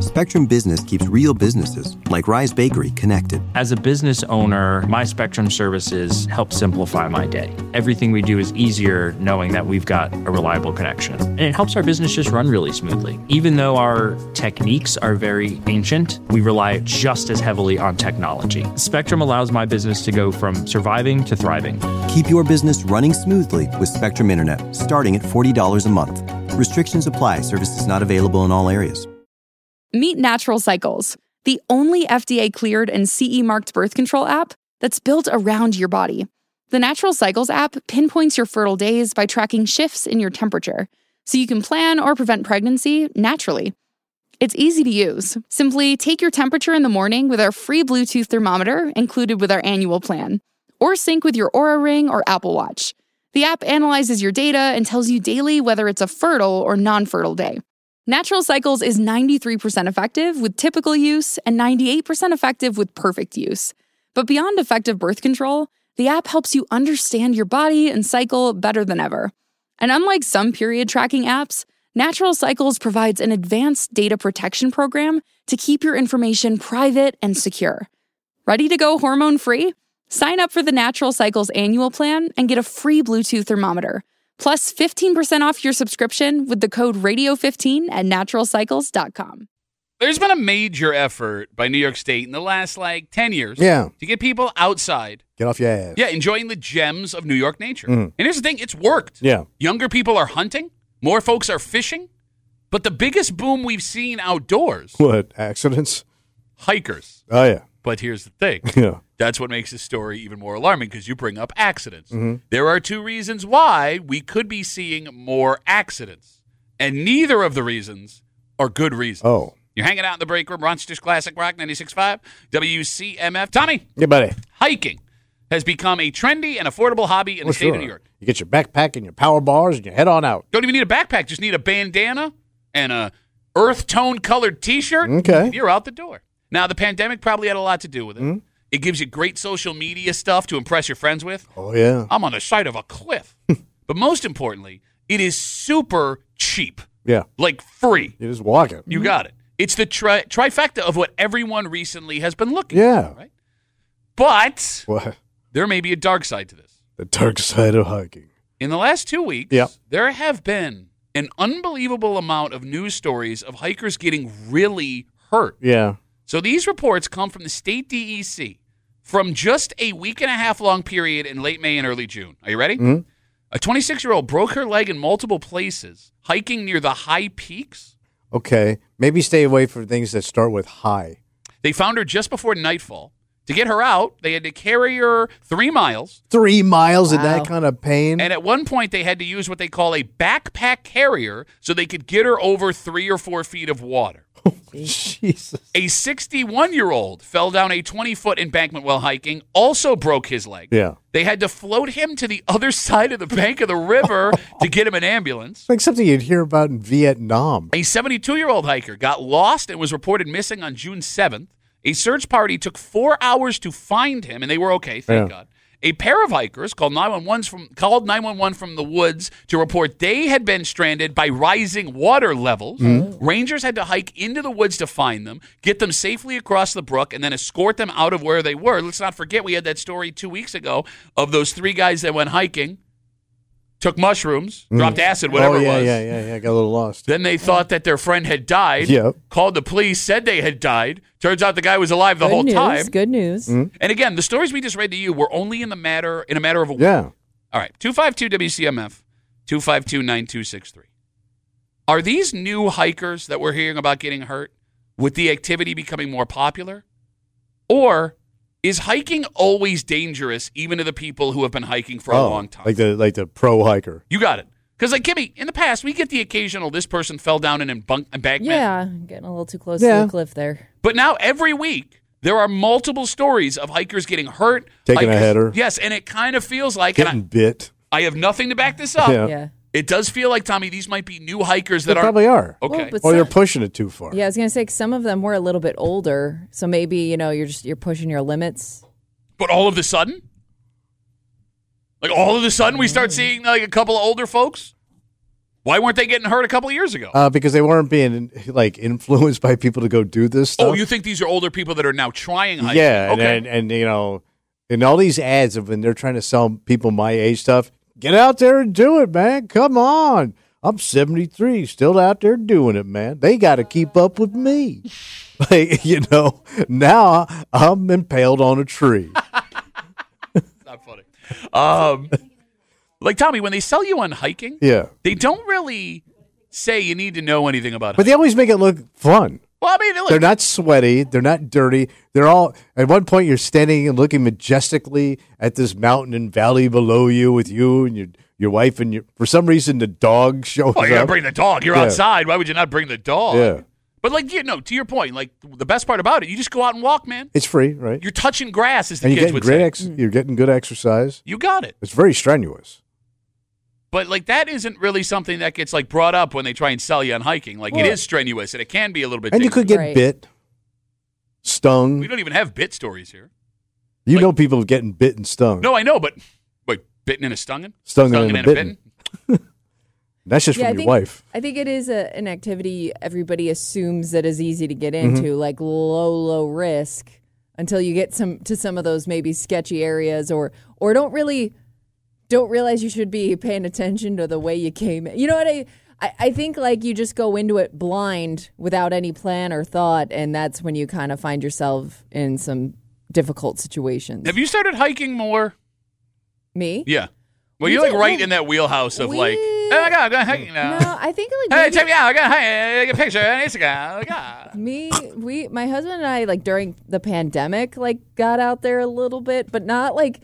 Spectrum Business keeps real businesses, like Rise Bakery, connected. As a business owner, my Spectrum services help simplify my day. Everything we do is easier knowing that we've got a reliable connection. And it helps our business just run really smoothly. Even though our techniques are very ancient, we rely just as heavily on technology. Spectrum allows my business to go from surviving to thriving. Keep your business running smoothly with Spectrum Internet, starting at $40 a month. Restrictions apply. Services not available in all areas. Meet Natural Cycles, the only FDA-cleared and CE-marked birth control app that's built around your body. The Natural Cycles app pinpoints your fertile days by tracking shifts in your temperature, so you can plan or prevent pregnancy naturally. It's easy to use. Simply take your temperature in the morning with our free Bluetooth thermometer included with our annual plan, or sync with your Oura Ring or Apple Watch. The app analyzes your data and tells you daily whether it's a fertile or non-fertile day. Natural Cycles is 93% effective with typical use and 98% effective with perfect use. But beyond effective birth control, the app helps you understand your body and cycle better than ever. And unlike some period tracking apps, Natural Cycles provides an advanced data protection program to keep your information private and secure. Ready to go hormone-free? Sign up for the Natural Cycles annual plan and get a free Bluetooth thermometer. Plus 15% off your subscription with the code radio15 at naturalcycles.com. There's been a major effort by New York State in the last, 10 years to get people outside. Get off your ass. Yeah, enjoying the gems of New York nature. And here's the thing, it's worked. Yeah. Younger people are hunting. More folks are fishing. But the biggest boom we've seen outdoors. What, accidents? Hikers. Oh, yeah. But here's the thing. Yeah. That's what makes this story even more alarming because you bring up accidents. There are two reasons why we could be seeing more accidents. And neither of the reasons are good reasons. Oh. You're hanging out in the break room, Rochester's Classic Rock 96.5, WCMF. Tommy. Yeah, buddy. Hiking has become a trendy and affordable hobby in the state of New York. You get your backpack and your power bars and you head on out. Don't even need a backpack. Just need a bandana and a earth tone colored T-shirt. Okay. You're out the door. Now, the pandemic probably had a lot to do with it. It gives you great social media stuff to impress your friends with. Oh, yeah. I'm on the side of a cliff. But most importantly, it is super cheap. Yeah. Like free. You just walk it. You got it. It's the trifecta of what everyone recently has been looking Yeah. for. Right? But What? there may be a dark side to this. The dark side of hiking. In the last 2 weeks, Yeah. there have been an unbelievable amount of news stories of hikers getting really hurt. Yeah. So these reports come from the state DEC from just a week and a half long period in late May and early June. Are you ready? A 26-year-old broke her leg in multiple places hiking near the high peaks. Okay. Maybe stay away from things that start with high. They found her just before nightfall. To get her out, they had to carry her 3 miles. 3 miles in that kind of pain? And at one point, they had to use what they call a backpack carrier so they could get her over 3 or 4 feet of water. Jesus. A 61-year-old fell down a 20-foot embankment while hiking, also broke his leg. Yeah. They had to float him to the other side of the bank of the river to get him an ambulance. Like something you'd hear about in Vietnam. A 72-year-old hiker got lost and was reported missing on June 7th. A search party took 4 hours to find him, and they were okay, thank God. A pair of hikers called 911 from the woods to report they had been stranded by rising water levels. Rangers had to hike into the woods to find them, get them safely across the brook, and then escort them out of where they were. Let's not forget we had that story 2 weeks ago of those 3 guys that went hiking, took mushrooms, dropped acid, whatever it was. Yeah. Got a little lost. Then they thought that their friend had died, called the police, said they had died. Turns out the guy was alive the whole time. Good news. And again, the stories we just read to you were only in a matter of a week. Yeah. All right, 252-WCMF, 252-9263. Are these new hikers that we're hearing about getting hurt with the activity becoming more popular? Or is hiking always dangerous even to the people who have been hiking for a long time? Like the pro hiker. You got it. Because, Kimmy, in the past, we get the occasional this person fell down an embankment. Yeah, getting a little too close to the cliff there. But now every week, there are multiple stories of hikers getting hurt. Taking a header. Yes, and it kind of feels like... Getting bit. I have nothing to back this up. Yeah. It does feel like, Tommy, these might be new hikers that They probably are. Okay. Well, Or you're pushing it too far. Yeah, I was going to say some of them were a little bit older, so maybe, you're pushing your limits. But all of a sudden? We start seeing, a couple of older folks? Why weren't they getting hurt a couple of years ago? Because they weren't being like influenced by people to go do this stuff. Oh, you think these are older people that are now trying hiking? Yeah, okay. and you know, in all these ads of when they're trying to sell people my age stuff, get out there and do it, man. Come on. I'm 73, still out there doing it, man. They got to keep up with me. Like, you know, now I'm impaled on a tree. Not funny. Like, Tommy, when they sell you on hiking, Yeah. they don't really say you need to know anything about But hiking. they always make it look fun. Well, I mean, look, They're not sweaty. They're not dirty. They're all, at one point, you're standing and looking majestically at this mountain and valley below you with you and your wife and for some reason, the dog shows oh, you got to up. bring the dog. You're Yeah. outside. Why would you not bring the dog? Yeah. But, like, you know, to your point, like, the best part about it, you just go out and walk, man. It's free, right? You're touching grass, as the And you're kids getting would great say. you're getting good exercise. You got it. It's very strenuous. But, like, that isn't really something that gets, like, brought up when they try and sell you on hiking. Like, it is strenuous, and it can be a little bit And you could get Right. bit, stung. We don't even have bit stories here. You like- know people getting bit and stung. No, I know, but wait, bitten and a stunging? Stung and a bitten. That's just Yeah, from your wife. I think it is an activity everybody assumes that is easy to get Mm-hmm. into, like low risk, until you get to some of those maybe sketchy areas, or don't realize you should be paying attention to the way you came in. You know what I think, like, you just go into it blind without any plan or thought, and that's when you kind of find yourself in some difficult situations. Have you started hiking more? Me? Yeah. Well, We you're like did- right well, in that wheelhouse of we- like, oh my God, I'm going hiking now. No, I think like Hey, maybe- check me out. I got take a picture on Instagram. Oh my God. my husband and I, like, during the pandemic, like, got out there a little bit, but not like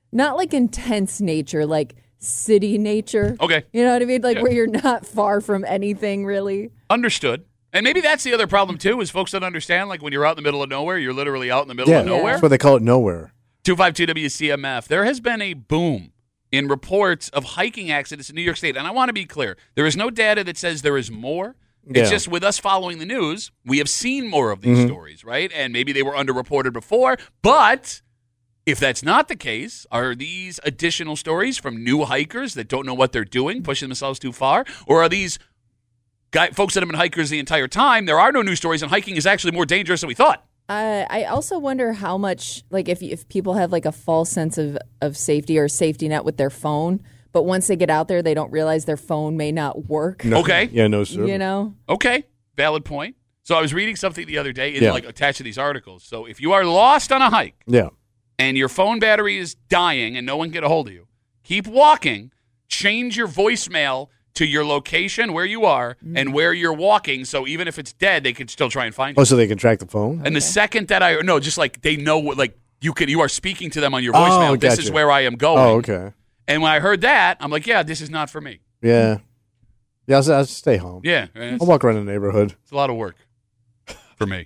intense nature, like city nature. Okay. You know what I mean? Like, Yeah. where you're not far from anything really. Understood. And maybe that's the other problem too, is folks don't understand, like when you're out in the middle of nowhere, you're literally out in the middle Yeah, of nowhere. that's why they call it nowhere. 252 WCMF. There has been a boom in reports of hiking accidents in New York State. And I want to be clear. There is no data that says there is more. It's Yeah. just with us following the news, we have seen more of these stories, right? And maybe they were underreported before. But if that's not the case, are these additional stories from new hikers that don't know what they're doing, pushing themselves too far? Or are these folks that have been hikers the entire time? There are no new stories, and hiking is actually more dangerous than we thought. I also wonder how much, like, if people have like a false sense of safety or safety net with their phone, but once they get out there, they don't realize their phone may not work. No. Okay. Yeah, no, sir. You know? Okay, valid point. So I was reading something the other day, Yeah. like attached to these articles. So if you are lost on a hike Yeah. and your phone battery is dying and no one can get a hold of you, keep walking, change your voicemail to your location where you are and where you're walking. So even if it's dead, they can still try and find you. Oh, so they can track the phone? And the second that just like they know what, like you are speaking to them on your voicemail. Oh, This is gotcha. where I am going. Oh, okay. And when I heard that, I'm like, yeah, this is not for me. Yeah. Yeah, I'll stay home. Yeah, it's, I'll walk around the neighborhood. it's a lot of work for me.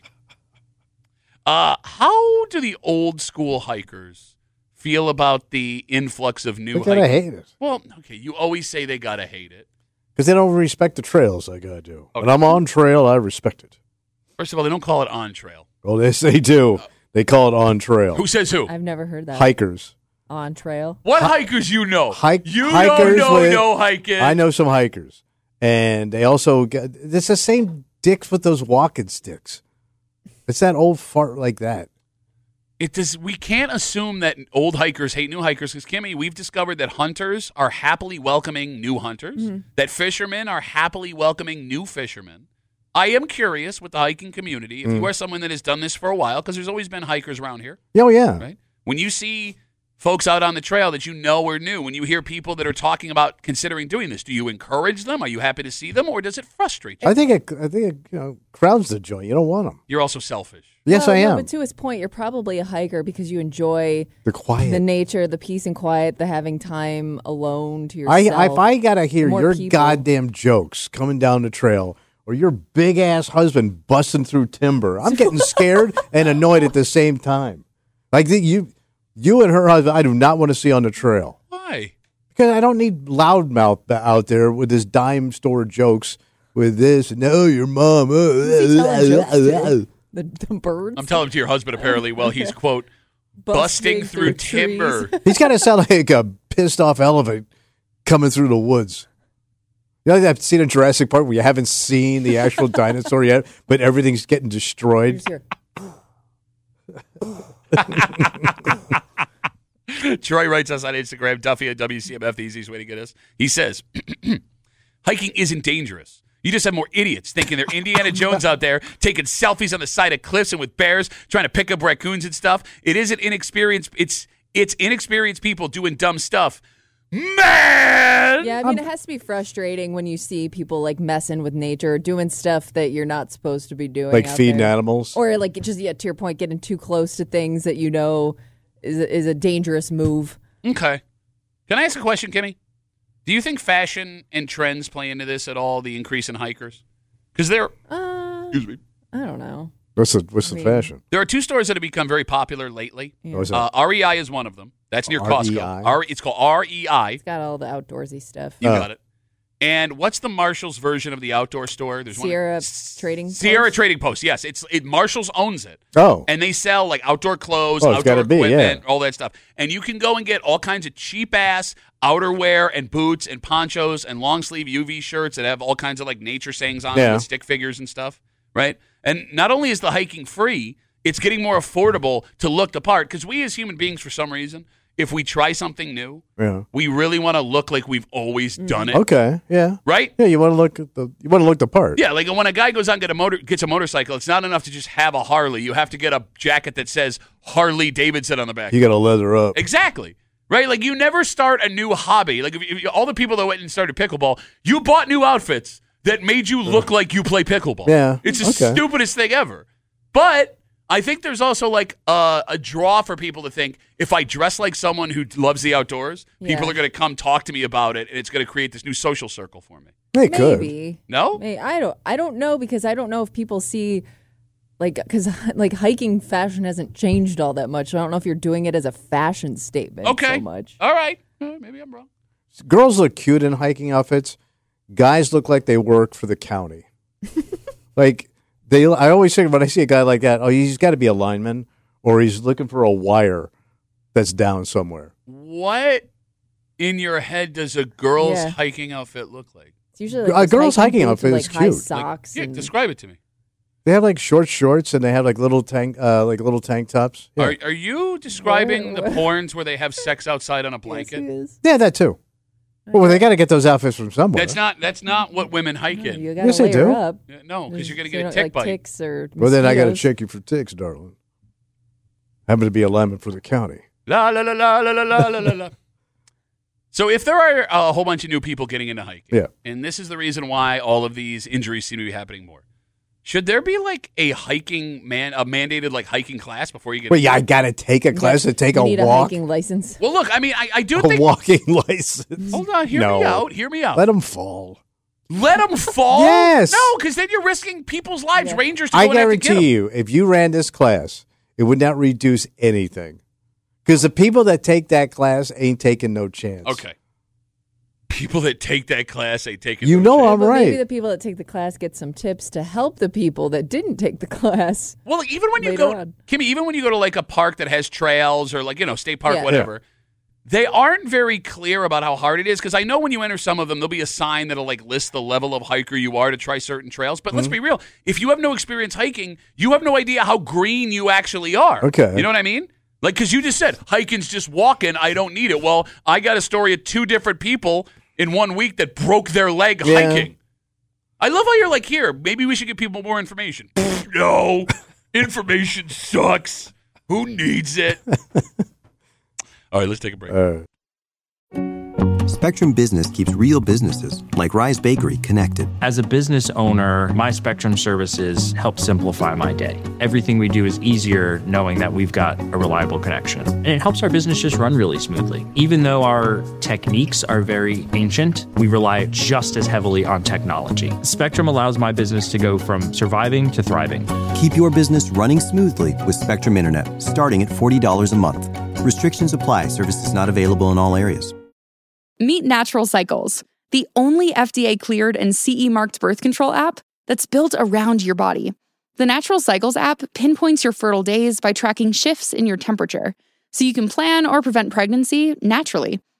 How do the old school hikers feel about the influx of new They gotta hikers? hate it. Well, okay, you always say they gotta hate it. Because they don't respect the trails like I do. Okay. When I'm on trail, I respect it. First of all, they don't call it on trail. Well, yes, they do. They call it on trail. Who says who? I've never heard that. Hikers. On trail. What hikers you know? You hikers don't with- know hiking. I know some hikers. And they also get, it's the same dicks with those walking sticks. It's that old fart like that. It does. We can't assume that old hikers hate new hikers because, Kimmy, we've discovered that hunters are happily welcoming new hunters, that fishermen are happily welcoming new fishermen. I am curious with the hiking community, if you are someone that has done this for a while, because there's always been hikers around here, Oh, yeah. right? When you see folks out on the trail that you know are new, when you hear people that are talking about considering doing this, do you encourage them? Are you happy to see them, or does it frustrate you? I think it crowds the joint. You don't want them. You're also selfish. Yes, Well, I no, am. but to his point, you're probably a hiker because you enjoy They're quiet. the nature, the peace and quiet, the having time alone to yourself. If I gotta hear More your people. goddamn jokes coming down the trail, or your big ass husband busting through timber, I'm getting scared and annoyed at the same time. Like you and her husband, I do not want to see on the trail Why? because I don't need loudmouth out there with his dime store jokes with this. No, your mom. Is he telling jokes too? The birds. I'm telling to your husband apparently while he's, quote, busting through timber. trees. He's got to sound like a pissed off elephant coming through the woods. You know, I've seen a Jurassic Park where you haven't seen the actual dinosaur yet, but everything's getting destroyed. Troy writes us on Instagram, Duffy at WCMF, the easiest way to get us. He says, hiking isn't dangerous. You just have more idiots thinking they're Indiana Jones out there taking selfies on the side of cliffs and with bears, trying to pick up raccoons and stuff. It isn't inexperienced. It's inexperienced people doing dumb stuff. Man! Yeah, I mean, it has to be frustrating when you see people like messing with nature, doing stuff that you're not supposed to be doing. Like out feeding there. animals. Or like just, to your point, getting too close to things that you know is a dangerous move. Okay. Can I ask a question, Kimmy? Do you think fashion and trends play into this at all, the increase in hikers? Because excuse me. I don't know. What's the fashion? There are two stores that have become very popular lately. Yeah. What's that? REI is one of them. That's near Costco. It's called REI. It's got all the outdoorsy stuff. You got it. And what's the Marshall's version of the outdoor store? There's Sierra Trading Post? Sierra Trading Post, yes. Marshall's owns it. Oh. And they sell like outdoor clothes, it's outdoor gotta be, equipment, yeah. all that stuff. And you can go and get all kinds of cheap-ass outerwear and boots and ponchos and long-sleeve UV shirts that have all kinds of like nature sayings on them with stick figures and stuff, right? And not only is the hiking free, it's getting more affordable to look the part. Because we as human beings, for some reason, if we try something new, we really want to look like we've always done it. Okay, yeah. Right? Yeah, you want to look the part. Yeah, like when a guy goes out and gets a motorcycle, it's not enough to just have a Harley. You have to get a jacket that says Harley Davidson on the back. You got to leather up. Exactly. Right? Like you never start a new hobby. Like if all the people that went and started pickleball, you bought new outfits that made you look like you play pickleball. Yeah. It's the stupidest thing ever. But I think there's also like a draw for people to think if I dress like someone who loves the outdoors, people are going to come talk to me about it, and it's going to create this new social circle for me. They could. Maybe. No? I don't know, because I don't know if people see because hiking fashion hasn't changed all that much. So I don't know if you're doing it as a fashion statement so much. All right. Maybe I'm wrong. Girls look cute in hiking outfits. Guys look like they work for the county. I always think when I see a guy like that, he's got to be a lineman or he's looking for a wire that's down somewhere. What in your head does a girl's hiking outfit look like? It's usually a girl's hiking outfit is high cute. Socks. Describe it to me. They have like short shorts and they have like little tank tops. Yeah, Are you describing the porns where they have sex outside on a blanket? Yes, yeah, that too. Well, they got to get those outfits from somewhere. That's not what women hike in. You gotta Yes, they layer do. up. No, because you're going to So get a tick bite. Ticks or Well, then I got to mosquitoes. check you for ticks, darling. Happen to be a lineman for the county. La la la la la la la la la. So if there are a whole bunch of new people getting into hiking, and this is the reason why all of these injuries seem to be happening more, should there be like a mandated like hiking class before you get? Well, yeah, I got to take a class to take You a need walk. a hiking license. Well, look, I mean, I do A think. walking license. Hold on, hear me out. Hear me out. Let them fall. Let them fall. Yes. No, because then you're risking people's lives. Yeah. Rangers. To I go and have to get 'em. guarantee you, if you ran this class, it would not reduce anything. Because the people that take that class ain't taking no chance. Okay. People that take that class ain't taking. You know chance. I'm But right. maybe the people that take the class get some tips to help the people that didn't take the class. Well, even when you later go, on. Kimmy, even when you go to like a park that has trails or like state park, Yeah. whatever, they aren't very clear about how hard it is. Because I know when you enter some of them, there'll be a sign that'll like list the level of hiker you are to try certain trails. But let's be real: if you have no experience hiking, you have no idea how green you actually are. Okay. You know what I mean? Like, because you just said hiking's just walking. I don't need it. Well, I got a story of 2 different people in 1 week that broke their leg hiking. I love how you're like, here, maybe we should give people more information. No, information sucks. Who needs it? All right, let's take a break. Spectrum Business keeps real businesses, like Rise Bakery, connected. As a business owner, my Spectrum services help simplify my day. Everything we do is easier knowing that we've got a reliable connection. And it helps our business just run really smoothly. Even though our techniques are very ancient, we rely just as heavily on technology. Spectrum allows my business to go from surviving to thriving. Keep your business running smoothly with Spectrum Internet, starting at $40 a month. Restrictions apply. Services not available in all areas. Meet Natural Cycles, the only FDA-cleared and CE-marked birth control app that's built around your body. The Natural Cycles app pinpoints your fertile days by tracking shifts in your temperature, so you can plan or prevent pregnancy naturally.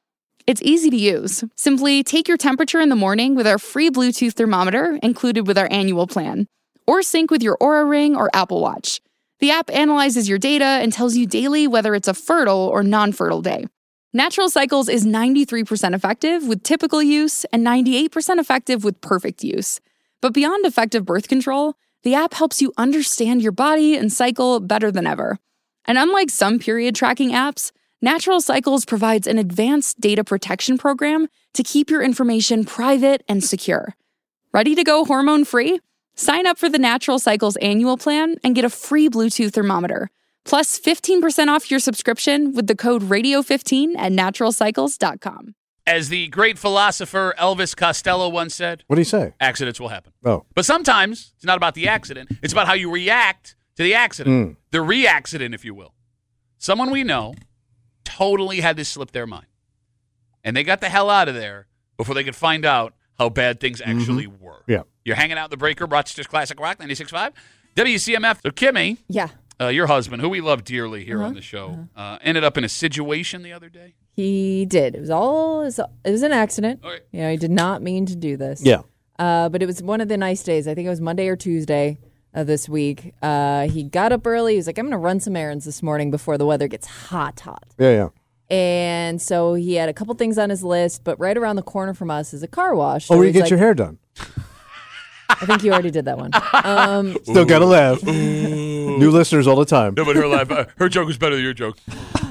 It's easy to use. Simply take your temperature in the morning with our free Bluetooth thermometer included with our annual plan, or sync with your Oura Ring or Apple Watch. The app analyzes your data and tells you daily whether it's a fertile or non-fertile day. Natural Cycles is 93% effective with typical use and 98% effective with perfect use. But beyond effective birth control, the app helps you understand your body and cycle better than ever. And unlike some period tracking apps, Natural Cycles provides an advanced data protection program to keep your information private and secure. Ready to go hormone-free? Sign up for the Natural Cycles annual plan and get a free Bluetooth thermometer, plus 15% off your subscription with the code radio15 at naturalcycles.com. As the great philosopher Elvis Costello once said, What do you say? accidents will happen. Oh. But sometimes it's not about the accident. It's about how you react to the accident. The re-accident, if you will. Someone we know totally had this slip their mind. And they got the hell out of there before they could find out how bad things actually were. Yeah. You're hanging out in the break room, Rochester's Classic Rock, 96.5. WCMF. So, Kimmy, your husband, who we love dearly here on the show, ended up in a situation the other day. He did. It was an accident. Okay. You know, he did not mean to do this. Yeah. But it was one of the nice days. I think it was Monday or Tuesday this week. He got up early. He was like, I'm going to run some errands this morning before the weather gets hot. Yeah. And so he had a couple things on his list, but right around the corner from us is a car wash. Oh, So where you he's get your hair done? I think you already did that one. Still got to laugh. New listeners all the time. No, but her joke was better than your joke.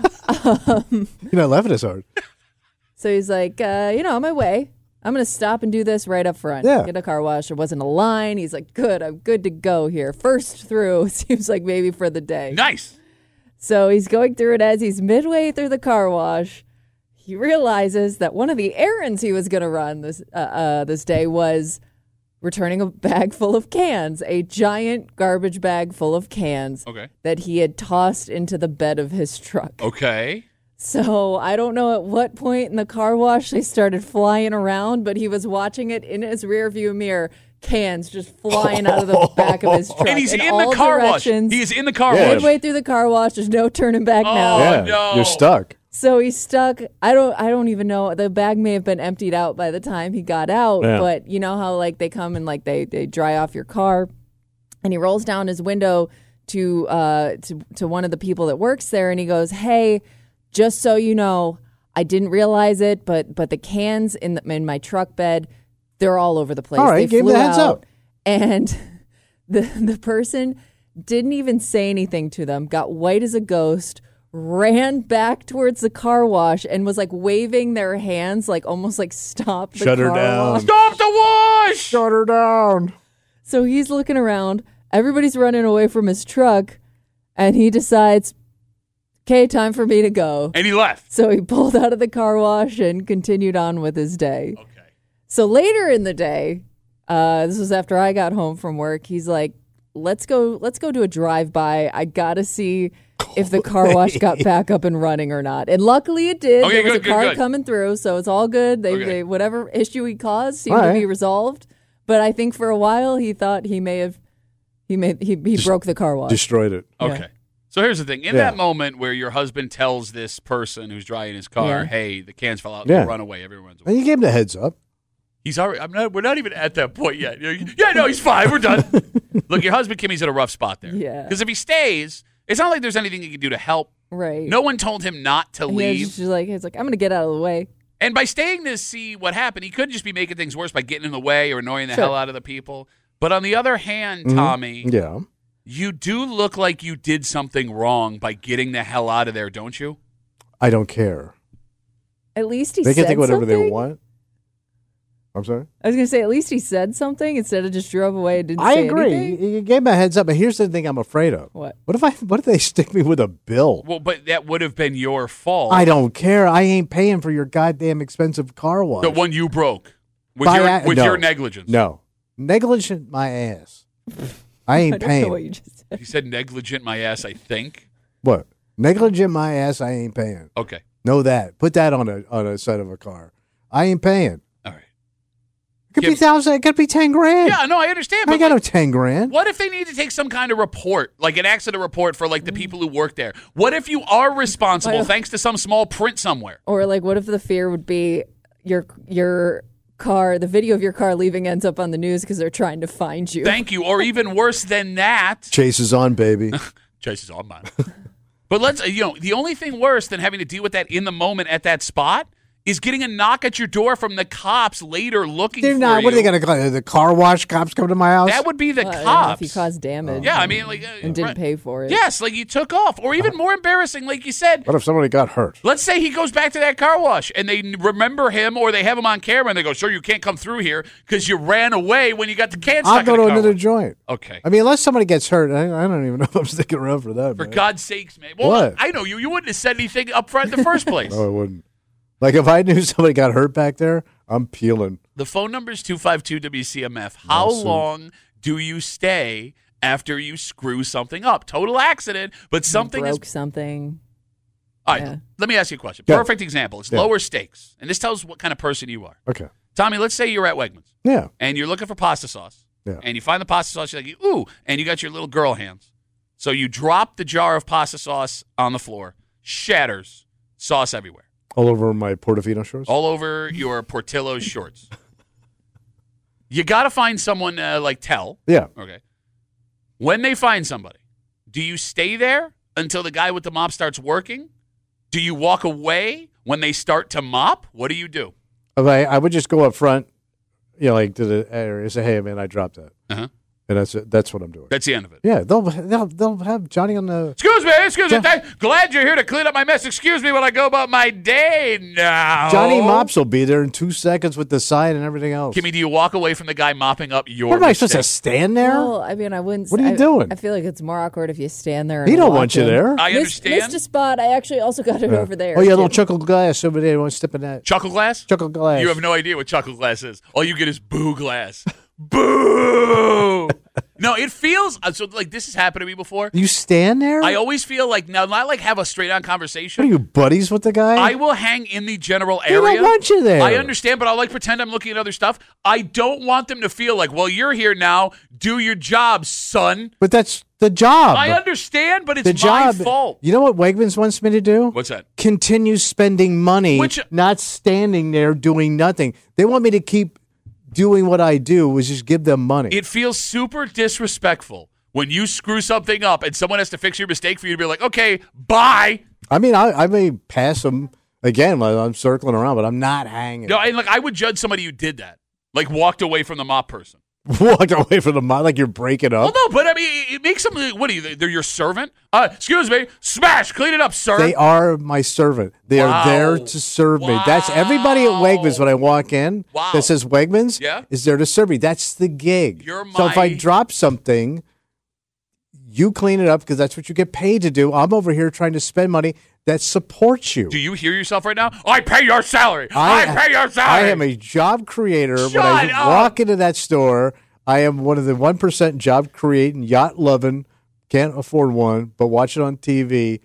You're not laughing as hard. So he's like, on my way. I'm going to stop and do this right up front. Yeah. Get a car wash. There wasn't a line. He's like, good. I'm good to go here. First through, seems like maybe for the day. Nice. So he's going through it. As he's midway through the car wash, he realizes that one of the errands he was going to run this day was returning a bag full of cans, a giant garbage bag full of cans that he had tossed into the bed of his truck. Okay. So I don't know at what point in the car wash they started flying around, but he was watching it in his rearview mirror. Cans just flying out of the back of his truck. And he's in all the car wash. directions. He is in the car wash. Midway through the car wash, there's no turning back now. Yeah. no. You're stuck. So he's stuck. I don't even know. The bag may have been emptied out by the time he got out. Yeah. But you know how like they come and like they dry off your car, and he rolls down his window to one of the people that works there, and he goes, "Hey, just so you know, I didn't realize it, but the cans in my truck bed, they're all over the place. All right, they give flew him the heads out." up. And the person didn't even say anything to them. Got white as a ghost. Ran back towards the car wash and was like waving their hands, like almost like stop the Shut her car down. wash. Stop the wash! Shut her down. So he's looking around. Everybody's running away from his truck, and he decides, okay, time for me to go. And he left. So he pulled out of the car wash and continued on with his day. Okay. So later in the day, this was after I got home from work, he's like, let's go do a drive-by. I got to see if the car wash got back up and running or not. And luckily it did. Okay, there was good, a car good. coming through, so it's all good. They whatever issue he caused seemed to be resolved. But I think for a while he thought he broke the car wash. Destroyed it. Okay. So here's the thing. In that moment where your husband tells this person who's drying his car, hey, the cans fell out, Yeah. run away, everyone's away. And you gave him the heads up. He's already. We're not even at that point yet. Yeah, no, he's fine. We're done. Look, your husband Kimmy's at a rough spot there. Yeah. Because if he stays, it's not like there's anything he can do to help. Right. No one told him not to And leave. he's like, I'm going to get out of the way. And by staying to see what happened, he could just be making things worse by getting in the way or annoying the hell out of the people. But on the other hand, Tommy, Yeah. you do look like you did something wrong by getting the hell out of there, don't you? I don't care. At least he They said can think whatever something. they want. I'm sorry? I was going to say, at least he said something instead of just drove away and didn't I say agree. anything. You gave me a heads up, but here's the thing I'm afraid of. What? What if they stick me with a bill? Well, but that would have been your fault. I don't care. I ain't paying for your goddamn expensive car wash. The one you broke with No. your negligence. No. Negligent my ass. I ain't I don't paying. know what you just said. You said negligent my ass, I think. What? Negligent my ass, I ain't paying. Okay. Know that. Put that on a side of a car. I ain't paying. All right. It could be 1,000. It could be 10 grand. Yeah, no, I understand. I But got no like, 10 grand. what if they need to take some kind of report, like an accident report for like the people who work there? What if you are responsible thanks to some small print somewhere? Or like, what if the fear would be your car, the video of your car leaving ends up on the news because they're trying to find you. Thank you. Or even worse than that. Chase is on, baby. Chase is on, man. But the only thing worse than having to deal with that in the moment at that spot is getting a knock at your door from the cops later looking They're for not. you. What are they going to call the car wash cops come to my house? That would be the I don't know cops. if you caused damage. Yeah, I mean, like, and didn't pay for it. Yes, like you took off. Or even more embarrassing, like you said, What if somebody got hurt? let's say he goes back to that car wash and they remember him or they have him on camera and they go, sir, you can't come through here because you ran away when you got the can stuck I'll go in to the car another wash. joint. Okay. I mean, unless somebody gets hurt, I don't even know if I'm sticking around for that. For man. God's sakes, man. Well, What? I know you. You wouldn't have said anything up front in the first place. No, I wouldn't. Like if I knew somebody got hurt back there, I'm peeling. The phone number is 252-WCMF. How long do you stay after you screw something up? Total accident, but something broke is... something. All right, Yeah. let me ask you a question. Yeah. Perfect example. It's Yeah. lower stakes, and this tells what kind of person you are. Okay. Tommy, let's say you're at Wegmans, Yeah. and you're looking for pasta sauce, Yeah. and you find the pasta sauce, you're like, ooh, and you got your little girl hands. So you drop the jar of pasta sauce on the floor, shatters, sauce everywhere. All over my Portofino shorts. All over your Portillo's shorts. You got to find someone tell. Yeah. Okay. When they find somebody, do you stay there until the guy with the mop starts working? Do you walk away when they start to mop? What do you do? I would just go up front, like to the area, say, "Hey, man, I dropped that," Uh-huh. and that's it. That's what I'm doing. That's the end of it. Yeah, they'll have Johnny on the. Excuse me. Glad you're here to clean up my mess. Excuse me while I go about my day now. Johnny Mops will be there in 2 seconds with the sign and everything else. Kimmy, do you walk away from the guy mopping up your What am I mistake? supposed to stand there? Well, I mean, I wouldn't. What are you doing? I feel like it's more awkward if you stand there. He and don't watch want you him. there. I understand. Missed a spot. I actually also got it over there. Oh, yeah, too. little chuckle glass over there. You want to step in that? Chuckle glass? Chuckle glass. You have no idea what chuckle glass is. All you get is boo glass. Boo! No, it feels so like this has happened to me before. You stand there? I always feel like now, not like have a straight on conversation. What are you, buddies with the guy? I will hang in the general They area. don't want you there. I understand, but I'll like pretend I'm looking at other stuff. I don't want them to feel like, well, you're here now. Do your job, son. But that's the job. I understand, but it's the job. my fault. You know what Wegmans wants me to do? What's that? Continue spending money, not standing there doing nothing. They want me to keep doing what I do, which is give them money. It feels super disrespectful when you screw something up and someone has to fix your mistake for you to be like, okay, bye. I mean, I may pass them again while I'm circling around, but I'm not hanging. No, and like I would judge somebody who did that, like walked away from the mop person. Walk away from the mop like you're breaking up. Well, no, but I mean, it makes them. What are you? They're your servant. Excuse me, smash, clean it up, sir. They are my servant. They are there to serve me. That's everybody at Wegmans when I walk in that says Wegmans is there to serve me. That's the gig. So if I drop something, you clean it up because that's what you get paid to do. I'm over here trying to spend money that supports you. Do you hear yourself right now? I pay your salary. I pay your salary. I am a job creator. Shut when I up. walk into that store, I am one of the 1% job creating, yacht loving, can't afford one, but watch it on TV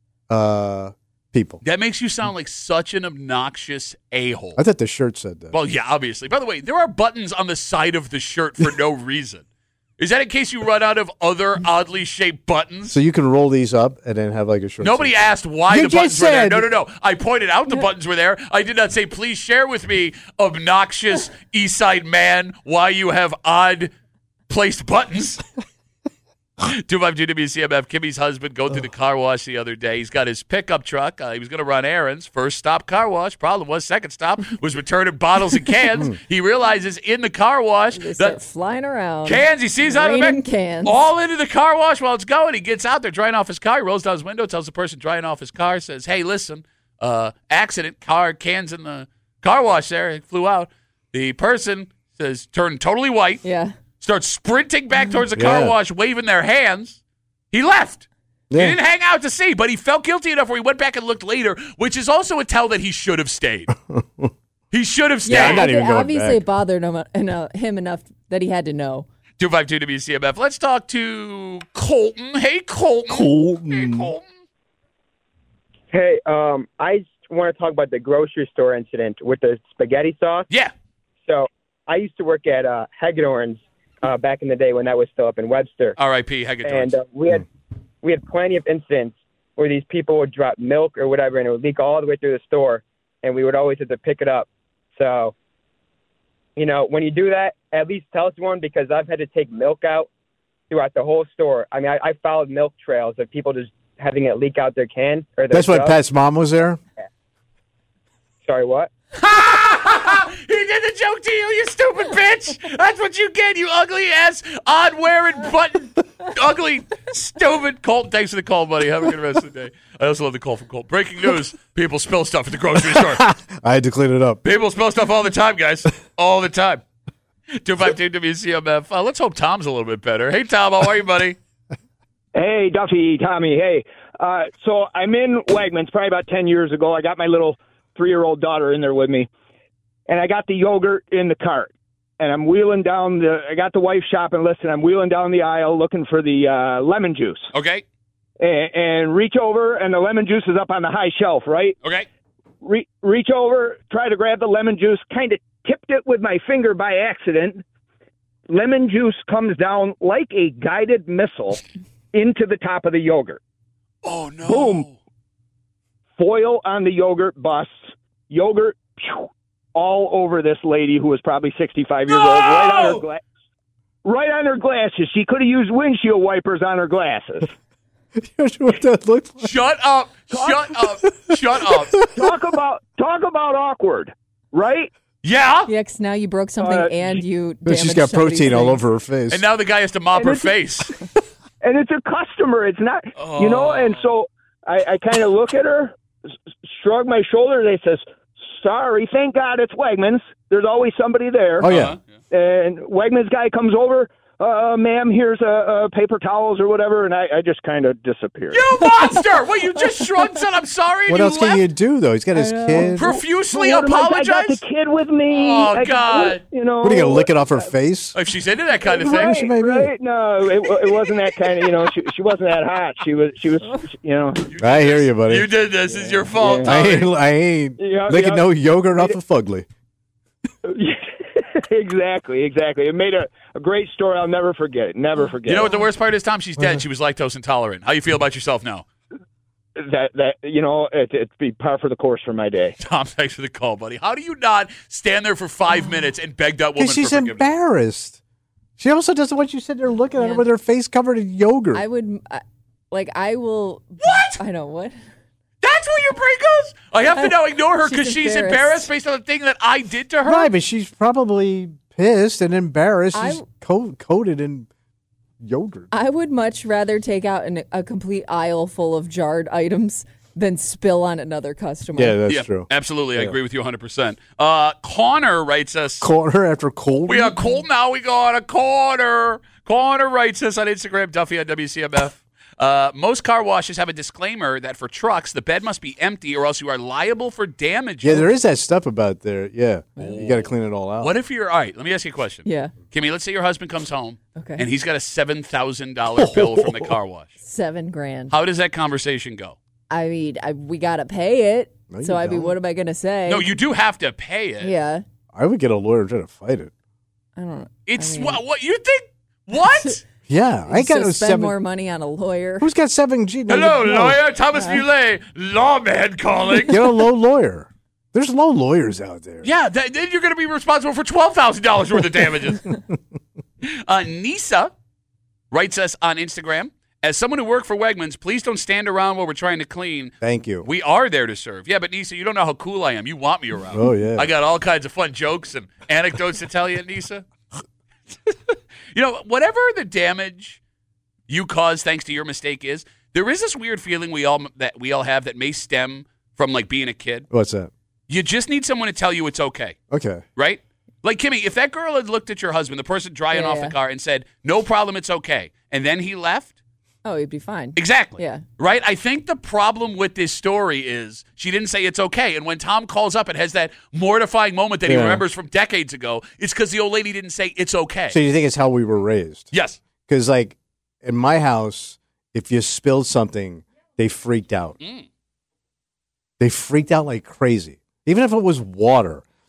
people. That makes you sound like such an obnoxious a-hole. I thought the shirt said that. Well, yeah, obviously. By the way, there are buttons on the side of the shirt for no reason. Is that in case you run out of other oddly shaped buttons? So you can roll these up and then have like a shirt. Nobody asked why You the buttons just were there. said- No. I pointed out the buttons were there. I did not say, please share with me, obnoxious East Side man, why you have odd placed buttons. 252-WCMF, Kimmy's husband going through the car wash the other day. He's got his pickup truck. He was going to run errands. First stop, car wash. Problem was, second stop was returning bottles and cans. He realizes in the car wash They start that flying around. cans he sees out of the Raining back, cans. all into the car wash while it's going. He gets out there drying off his car. He rolls down his window, tells the person drying off his car, says, hey, listen, accident, cans in the car wash there. It flew out. The person says, turned totally white. Yeah. Starts sprinting back towards the car Yeah. wash, waving their hands. He left. Yeah. He didn't hang out to see, but he felt guilty enough where he went back and looked later, which is also a tell that he should have stayed. He should have stayed. Yeah, I'm not even going obviously back. it bothered him enough that he had to know. 252-WCMF. Let's talk to Colton. Hey, Colton. Hey, Colton. Hey, I just want to talk about the grocery store incident with the spaghetti sauce. Yeah. So I used to work at Hagedorn's back in the day when that was still up in Webster. R.I.P. Hagedorn's. And we had plenty of incidents where these people would drop milk or whatever, and it would leak all the way through the store, and we would always have to pick it up. So, you know, when you do that, at least tell someone, because I've had to take milk out throughout the whole store. I mean, I followed milk trails of people just having it leak out their can or their That's when jug. Pat's mom was there? Sorry, what? He did the joke to you, you stupid bitch. That's what you get, you ugly ass, odd wearing button, ugly, stupid. Colt, thanks for the call, buddy. Have a good rest of the day. I also love the call from Colt. Breaking news: people spill stuff at the grocery store. I had to clean it up. People spill stuff all the time, guys. All the time. 252 WCMF. Let's hope Tom's a little bit better. Hey, Tom, how are you, buddy? Hey, Duffy, Tommy, hey. So I'm in Wegmans probably about 10 years ago. I got my little 3-year-old daughter in there with me, and I got the yogurt in the cart. And I'm wheeling down I got the wife shopping list, and I'm wheeling down the aisle looking for the lemon juice. Okay. And reach over, and the lemon juice is up on the high shelf, right? Okay. Reach over, try to grab the lemon juice, kind of tipped it with my finger by accident. Lemon juice comes down like a guided missile into the top of the yogurt. Oh, no. Boom. Foil on the yogurt busts. Yogurt all over this lady who was probably 65 years old, right on her glasses. She could have used windshield wipers on her glasses. What that looked like? Shut up. Shut up. Shut up. Talk about awkward, right? Yeah. Yeah, 'cause now you broke something and you But damaged she's got somebody's protein all thing. over her face. And now the guy has to mop her face. And it's a customer. It's not, you know, and so I kind of look at her, shrug my shoulders. They says, sorry, thank God it's Wegmans. There's always somebody there. Oh, yeah. And Wegmans guy comes over, ma'am, here's paper towels or whatever, and I just kind of disappeared. You monster! What, you just shrugged, said I'm sorry, and What you else can left? you do, though? He's got his kid. Profusely What am I apologize? got the kid with me. Oh, God. You know, What, are you going to lick it off her face? If she's into that kind of thing. Right, she may be. right. No, it wasn't that kind of, you know, she wasn't that hot. She was, you know. I hear you, buddy. You did this. It's your fault, I Tommy. ain't Yeah, licking yeah. no yogurt off of Fugly. Exactly. It made a great story. I'll never forget it. Never forget You know it. what the worst part is, Tom? She's dead. She was lactose intolerant. How you feel about yourself now? That you know, it'd be par for the course for my day. Tom, thanks for the call, buddy. How do you not stand there for 5 minutes and beg that woman Because she's for forgiveness? embarrassed. She also doesn't want you sitting there looking at her Yeah. with her face covered in yogurt. I would, I will. What? I know what. That's where your brain goes? I have to now ignore her because She's she's embarrassed. embarrassed based on the thing that I did to her? Right, but she's probably pissed and embarrassed. She's coated in yogurt. I would much rather take out a complete aisle full of jarred items than spill on another customer. Yeah, that's Yeah, true. absolutely. I agree with you 100%. Connor writes us. Corner after cold. We are cold now. We got a corner. Corner writes us on Instagram, Duffy on WCMF. Most car washes have a disclaimer that for trucks, the bed must be empty or else you are liable for damage. Yeah, there is that stuff about there. Yeah, you got to clean it all out. What if you're, all right, let me ask you a question. Yeah. Kimmy, let's say your husband comes home Okay. and he's got a $7,000 bill from the car wash. $7,000. How does that conversation go? I mean, we gotta pay it. No, you So I mean, don't. what am I gonna say? No, you do have to pay it. Yeah. I would get a lawyer trying to fight it. I don't know. It's I mean- what you think? What? Yeah, I got so no spend seven. more money on a lawyer. Who's got 7G? No, Hello, no. lawyer Thomas Muley, lawman calling. Get a low lawyer. There's low lawyers out there. Yeah, then you're going to be responsible for $12,000 worth of damages. Nisa writes us on Instagram, as someone who worked for Wegmans, please don't stand around while we're trying to clean. Thank you. We are there to serve. Yeah, but Nisa, you don't know how cool I am. You want me around. Oh, yeah. I got all kinds of fun jokes and anecdotes to tell you, Nisa. You know, whatever the damage you cause thanks to your mistake is, there is this weird feeling we all have that may stem from like being a kid. What's that? You just need someone to tell you it's okay, Okay. right? Like, Kimmy, if that girl had looked at your husband, the person drying off the car, and said, no problem, it's okay, and then he left, Oh, he'd be fine. exactly. Yeah. Right? I think the problem with this story is she didn't say it's okay. And when Tom calls up and has that mortifying moment that he Yeah. remembers from decades ago, it's because the old lady didn't say it's okay. So you think it's how we were raised? Yes. Because, like, in my house, if you spilled something, they freaked out. They freaked out like crazy. Even if it was water.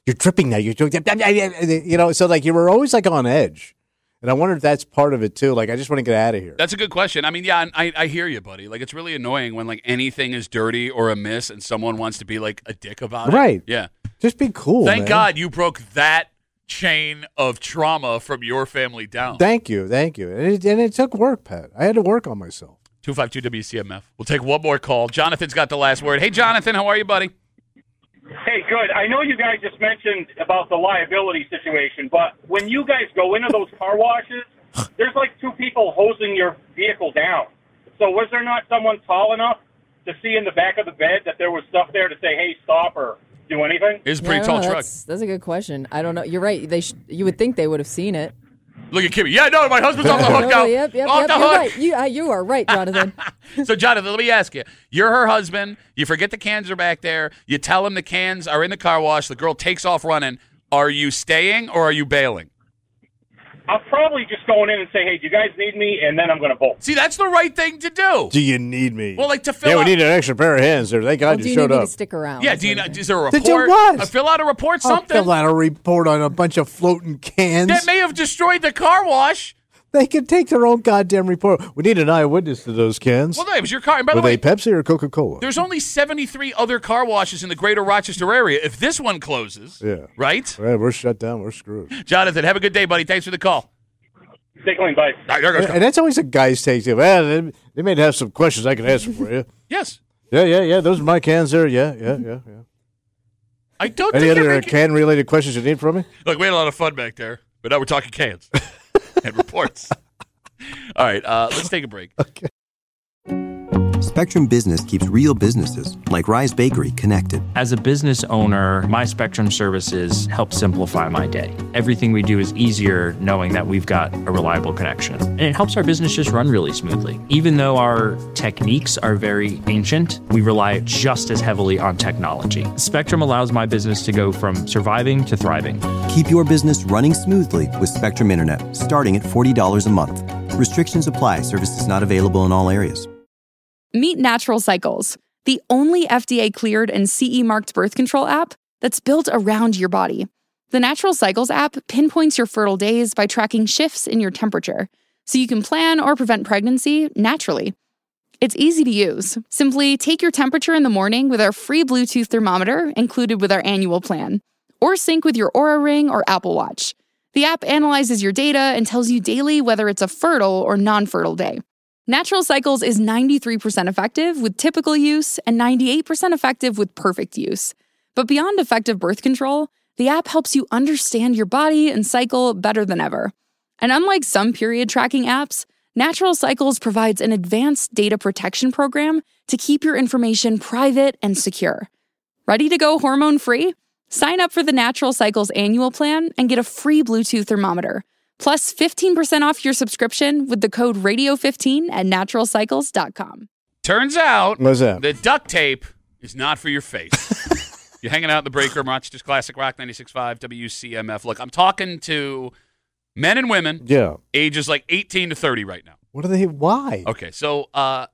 You're tripping now. You're so like you were always like on edge. And I wonder if that's part of it too. Like, I just want to get out of here. That's a good question. I mean, yeah, I hear you, buddy. Like, it's really annoying when like anything is dirty or amiss and someone wants to be like a dick about it. Right. Yeah. Just be cool. Thank man. God you broke that chain of trauma from your family down. Thank you. And it took work, Pat. I had to work on myself. 252 WCMF. We'll take one more call. Jonathan's got the last word. Hey, Jonathan, how are you, buddy? Hey, good. I know you guys just mentioned about the liability situation, but when you guys go into those car washes, there's like two people hosing your vehicle down. So was there not someone tall enough to see in the back of the bed that there was stuff there to say, hey, stop or do anything? It's a pretty tall truck. That's a good question. I don't know. You're right. You would think they would have seen it. Look at Kimmy. Yeah, no, my husband's off the hook now. Yep. Off the You're hook. right. You are right, Jonathan. So, Jonathan, let me ask you. You're her husband. You forget the cans are back there. You tell him the cans are in the car wash. The girl takes off running. Are you staying or are you bailing? I'll probably just go in and say, hey, do you guys need me? And then I'm going to bolt. See, that's the right thing to do. Do you need me? Well, like to fill Yeah, out. we need an extra pair of hands there. Thank God Do you showed need me up. to stick around? Yeah, That's do you what know, is there a To do report? what? Fill out a report, I'll something. fill out a report on a bunch of floating cans. That may have destroyed the car wash. They can take their own goddamn report. We need an eyewitness to those cans. Well, no, it was your car. And by Were the way, they Pepsi or Coca-Cola? there's only 73 other car washes in the greater Rochester area. If this one closes, Yeah. right? Right, we're shut down. We're screwed. Jonathan, have a good day, buddy. Thanks for the call. Stay clean, bye. All right, there goes. And that's always a guy's take. Well, they may have some questions I can answer for you. Yes. Yeah. Those are my cans there. Yeah. I don't Any think you're other making... can-related questions you need from me? Look, we had a lot of fun back there, but now we're talking cans and reports. All right, let's take a break. Okay. Spectrum Business keeps real businesses, like Rise Bakery, connected. As a business owner, my Spectrum services help simplify my day. Everything we do is easier knowing that we've got a reliable connection. And it helps our business just run really smoothly. Even though our techniques are very ancient, we rely just as heavily on technology. Spectrum allows my business to go from surviving to thriving. Keep your business running smoothly with Spectrum Internet, starting at $40 a month. Restrictions apply. Services not available in all areas. Meet Natural Cycles, the only FDA-cleared and CE-marked birth control app that's built around your body. The Natural Cycles app pinpoints your fertile days by tracking shifts in your temperature, so you can plan or prevent pregnancy naturally. It's easy to use. Simply take your temperature in the morning with our free Bluetooth thermometer included with our annual plan, or sync with your Oura Ring or Apple Watch. The app analyzes your data and tells you daily whether it's a fertile or non-fertile day. Natural Cycles is 93% effective with typical use and 98% effective with perfect use. But beyond effective birth control, the app helps you understand your body and cycle better than ever. And unlike some period tracking apps, Natural Cycles provides an advanced data protection program to keep your information private and secure. Ready to go hormone-free? Sign up for the Natural Cycles annual plan and get a free Bluetooth thermometer. Plus 15% off your subscription with the code radio15 at naturalcycles.com. Turns out What's that? the duct tape is not for your face. You're hanging out in the break room, Rochester's Classic Rock 96.5 WCMF. Look, I'm talking to men and women, Yeah. ages like 18 to 30 right now. What are they? Why? Okay, so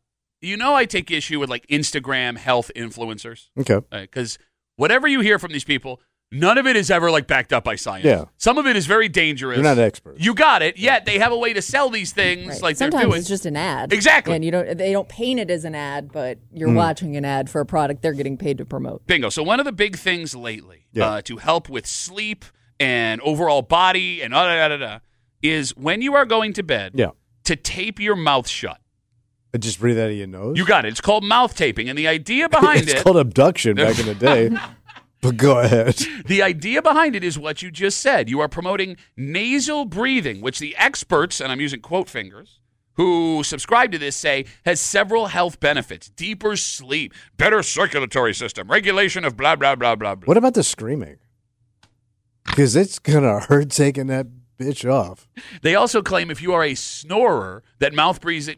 I take issue with like Instagram health influencers. Okay. Because whatever you hear from these people, none of it is ever like backed up by science. Yeah. Some of it is very dangerous. You're not experts. You got it. Yet they have a way to sell these things Right. like Sometimes they're doing. it's just an ad. Exactly. And they don't paint it as an ad, but you're watching an ad for a product they're getting paid to promote. Bingo. So one of the big things lately Yeah. to help with sleep and overall body and is when you are going to bed Yeah. to tape your mouth shut. Just breathe out of your nose? You got it. It's called mouth taping. And the idea behind it's it, called abduction back in the day. But go ahead. the idea behind it is what you just said. You are promoting nasal breathing, which the experts, and I'm using quote fingers, who subscribe to this say has several health benefits. Deeper sleep, better circulatory system, regulation of blah, blah, blah, blah, blah. What about the screaming? Because it's going to hurt taking that bitch off. They also claim if you are a snorer, that mouth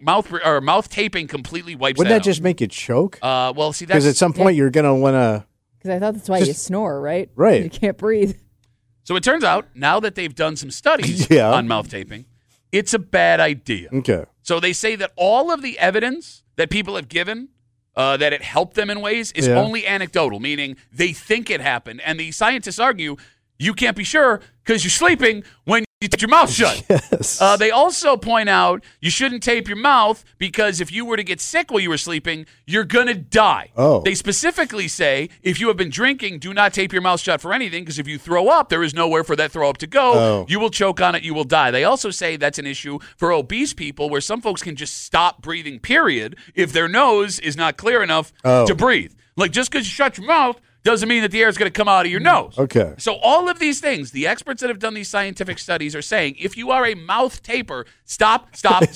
taping completely wipes Wouldn't that that just make you choke? well, see, Because that's at some point you're going to want to... Because I thought that's why you snore, right? Right. You can't breathe. so. It turns out now that they've done some studies Yeah. on mouth taping, it's a bad idea. Okay. So they say that all of the evidence that people have given that it helped them in ways is only anecdotal, meaning they think it happened. And the scientists argue you can't be sure because you're sleeping when you tape your mouth shut. Yes. They also point out you shouldn't tape your mouth because if you were to get sick while you were sleeping, you're going to die. Oh. They specifically say if you have been drinking, do not tape your mouth shut for anything because if you throw up, there is nowhere for that throw up to go. Oh. You will choke on it. You will die. They also say that's an issue for obese people where some folks can just stop breathing, period, if their nose is not clear enough to breathe. Like just because you shut your mouth doesn't mean that the air is going to come out of your nose. Okay. So all of these things, the experts that have done these scientific studies are saying, if you are a mouth taper, stop.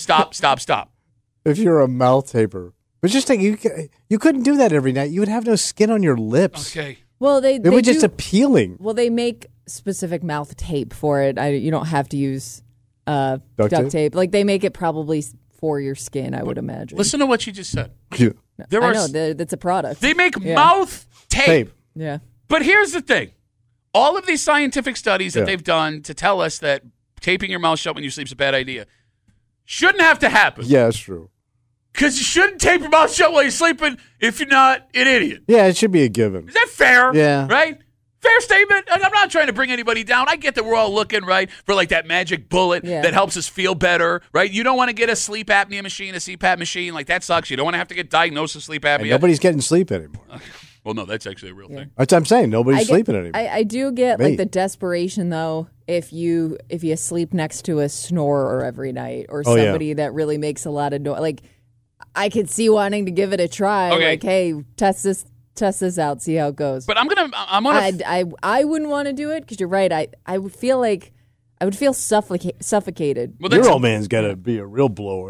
If you're a mouth taper. But just think, you couldn't do that every night. You would have no skin on your lips. Okay. Well, It would just appealing. Well, they make specific mouth tape for it. You don't have to use duct tape. Like they make it probably for your skin, I would imagine. Listen to what she just said. Yeah. I know that's a product. They make mouth tape. Yeah. But here's the thing. All of these scientific studies that they've done to tell us that taping your mouth shut when you sleep is a bad idea shouldn't have to happen. Yeah, that's true. Because you shouldn't tape your mouth shut while you're sleeping if you're not an idiot. Yeah, it should be a given. Is that fair? Yeah. Right? Fair statement. And I'm not trying to bring anybody down. I get that we're all looking, right, for like that magic bullet that helps us feel better, right? You don't want to get a sleep apnea machine, a CPAP machine. Like, that sucks. You don't want to have to get diagnosed with sleep apnea. And nobody's getting sleep anymore. Well, no, that's actually a real thing. That's what I'm saying. Nobody's sleeping anymore. I do get like the desperation though if you sleep next to a snorer every night or somebody that really makes a lot of noise. Like I could see wanting to give it a try. Okay. Like, hey, test this out, see how it goes. But I'm gonna. I wouldn't want to do it because you're right. I would feel like I would feel suffocated. Well, your old man's got to be a real blower.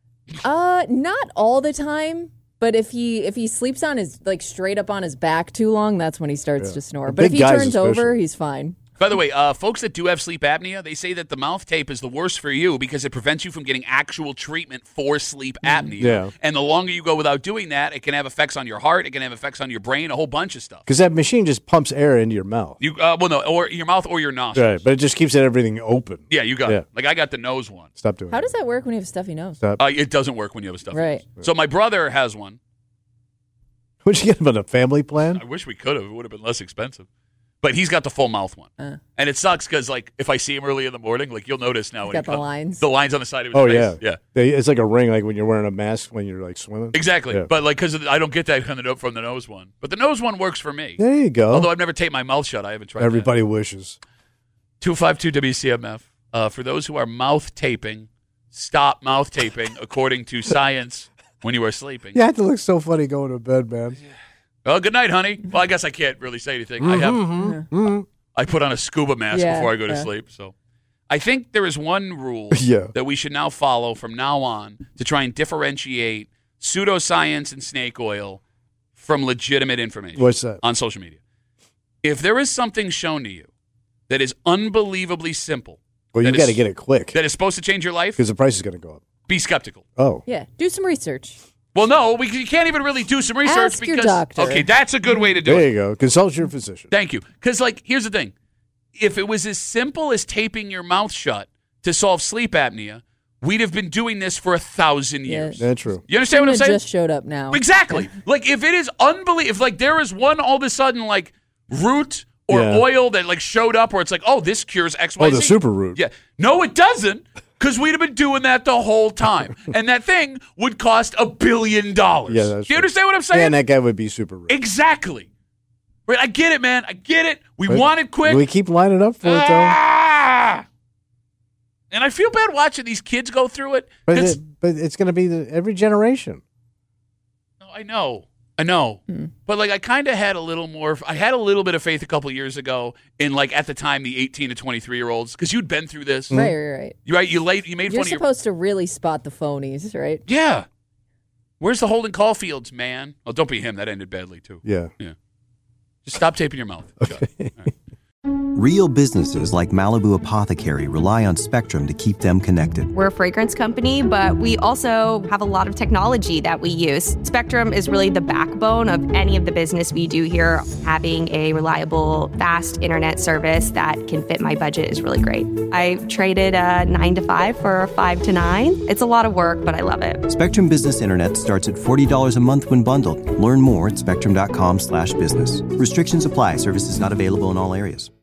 Not all the time. But if he sleeps on his straight up on his back too long, that's when he starts to snore. But if he turns over, he's fine. By the way, folks that do have sleep apnea, they say that the mouth tape is the worst for you because it prevents you from getting actual treatment for sleep apnea. Yeah. And the longer you go without doing that, it can have effects on your heart, it can have effects on your brain, a whole bunch of stuff. Because that machine just pumps air into your mouth. Or your mouth or your nostrils. Right, but it just keeps everything open. Yeah, you got it. Like I got the nose one. Stop doing How does that work when you have a stuffy nose? Stop. It doesn't work when you have a stuffy Right. nose. So my brother has one. Would you get him on a family plan? I wish we could have. It would have been less expensive. But he's got the full mouth one. And it sucks because, if I see him early in the morning, you'll notice now. He's got the lines. The lines on the side of his face. Yeah. It's like a ring, like when you're wearing a mask when you're, swimming. Exactly. Yeah. But, because I don't get that from the nose one. But the nose one works for me. There you go. Although I've never taped my mouth shut. I haven't tried Everybody wishes. 252-WCMF. For those who are mouth taping, stop mouth taping, according to science, when you are sleeping. You have to look so funny going to bed, man. Well, good night, honey. Well, I guess I can't really say anything. I put on a scuba mask before I go to sleep. So I think there is one rule that we should now follow from now on to try and differentiate pseudoscience and snake oil from legitimate information. What's that? On social media. If there is something shown to you that is unbelievably simple. Well, you got to get it quick. That is supposed to change your life. Because the price is going to go up. Be skeptical. Oh. Yeah, do some research. Well, no, you can't even really do some research Ask because your doctor. Okay, that's a good way to do it. There you go. Consult your physician. Thank you. Because, here's the thing. If it was as simple as taping your mouth shut to solve sleep apnea, we'd have been doing this for 1,000 years. That's true. You understand what I'm saying? Just showed up now. Exactly. If it is unbelievable, if there is one all of a sudden, root or oil that, showed up where it's this cures X, Y, Z. Oh, the super root. Yeah. No, it doesn't. Because we'd have been doing that the whole time. And that thing would cost $1 billion. Yeah, that's Do you understand what I'm saying? Yeah, and that guy would be super rich. Exactly. Right, I get it, man. I get it. We want it quick. We keep lining up for it, though. And I feel bad watching these kids go through it. But it's going to be every generation. No, I know. But I kind of had a little more. I had a little bit of faith a couple years ago in at the time the 18 to 23-year-olds because you'd been through this. Right. You made You're fun of your. supposed to really spot the phonies, right? Yeah. Where's the Holden Caulfields, man? Oh, don't be him. That ended badly too. Yeah. Just stop taping your mouth. Okay. Real businesses like Malibu Apothecary rely on Spectrum to keep them connected. We're a fragrance company, but we also have a lot of technology that we use. Spectrum is really the backbone of any of the business we do here. Having a reliable, fast internet service that can fit my budget is really great. I traded a 9 to 5 for a 5 to 9. It's a lot of work, but I love it. Spectrum Business Internet starts at $40 a month when bundled. Learn more at spectrum.com/business. Restrictions apply. Services not available in all areas.